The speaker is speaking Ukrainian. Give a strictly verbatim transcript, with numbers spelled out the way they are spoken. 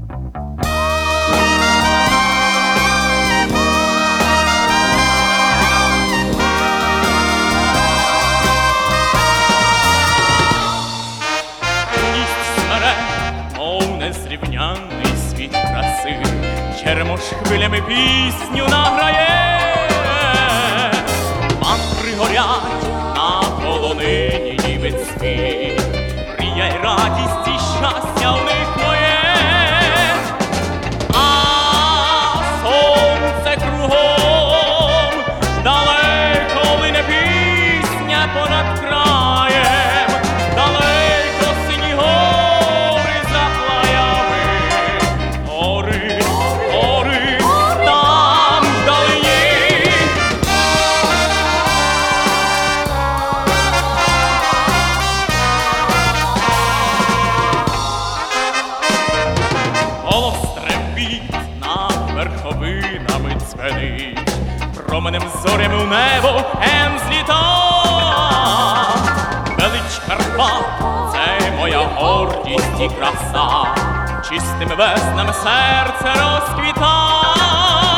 Незрівнянний світ краси, черемош хвилями пісню награє. Мантри горять на полонині нівець світ, мрія й радість і щастя в них моє. А сонце кругом далеко лине пісня понад краєм, далеко сині гори за плаями, гори, гори там вдалині. Голос трембіт над верховинами дзвенить, променем зорями в небо ем зліта. Велич Карпат — це моя гордість і краса, чистими веснами серце розквіта.